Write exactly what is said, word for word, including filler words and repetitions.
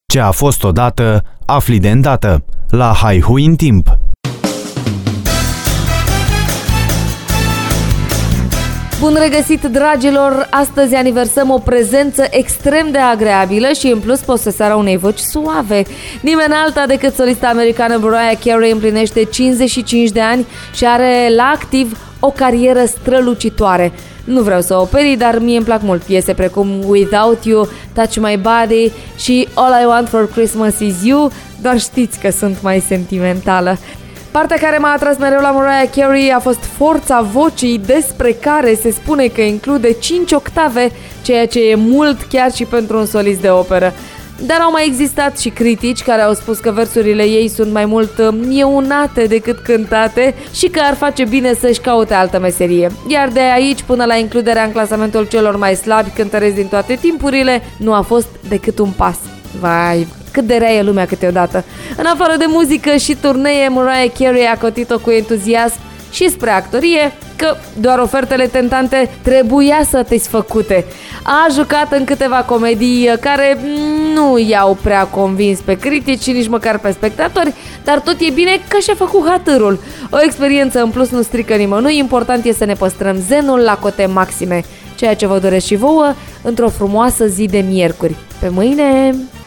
Ce a fost odată, afli de îndată. La Haihui în timp. Bun regăsit, dragilor! Astăzi aniversăm o prezență extrem de agreabilă și în plus poseserea unei voci suave. Nimeni alta decât solista americană Mariah Carey împlinește cincizeci și cinci de ani și are la activ o carieră strălucitoare. Nu vreau să o operi, dar mie îmi plac mult piese precum Without You, Touch My Body și All I Want For Christmas Is You, doar știți că sunt mai sentimentală. Partea care m-a atras mereu la Mariah Carey a fost forța vocii, despre care se spune că include cinci octave, ceea ce e mult chiar și pentru un solist de operă. Dar au mai existat și critici care au spus că versurile ei sunt mai mult mieunate decât cântate și că ar face bine să-și caute altă meserie. Iar de aici până la includerea în clasamentul celor mai slabi cântăreți din toate timpurile, nu a fost decât un pas. Vai, cât de rea e lumea câteodată. În afară de muzică și turnee, Mariah Carey a cotit-o cu entuziasm și spre actorie, că doar ofertele tentante trebuia să te-ți făcute. A jucat în câteva comedii care nu i-au prea convins pe critici și nici măcar pe spectatori, dar tot e bine că și-a făcut hatârul. O experiență în plus nu strică nimănui, important e să ne păstrăm zenul la cote maxime, ceea ce vă doresc și vouă într-o frumoasă zi de miercuri. Pe mâine!